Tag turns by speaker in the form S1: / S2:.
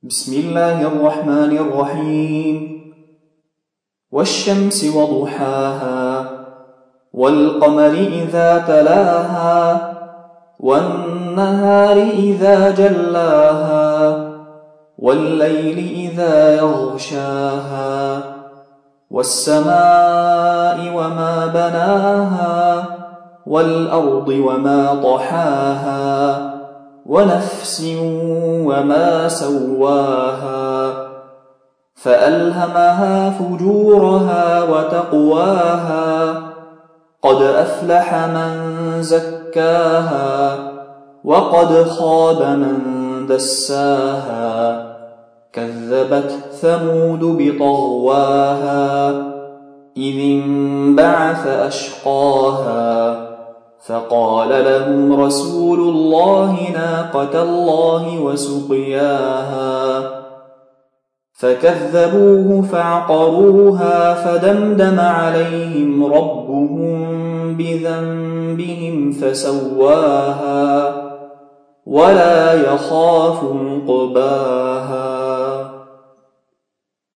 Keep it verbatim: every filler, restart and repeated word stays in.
S1: بسم الله الرحمن الرحيم والشمس وضحاها والقمر إذا تلاها والنهار إذا جلاها والليل إذا يغشاها والسماء وما بناها والأرض وما طحاها ونفس وما سواها فألهمها فجورها وتقواها قد أفلح من زكاها وقد خاب من دساها كذبت ثمود بطغواها إذ انبعث أشقاها فقال لهم رسول الله ناقة الله وسقياها فكذبوه فعقروها فدمدم عليهم ربهم بذنبهم فسواها ولا يخاف عقباها.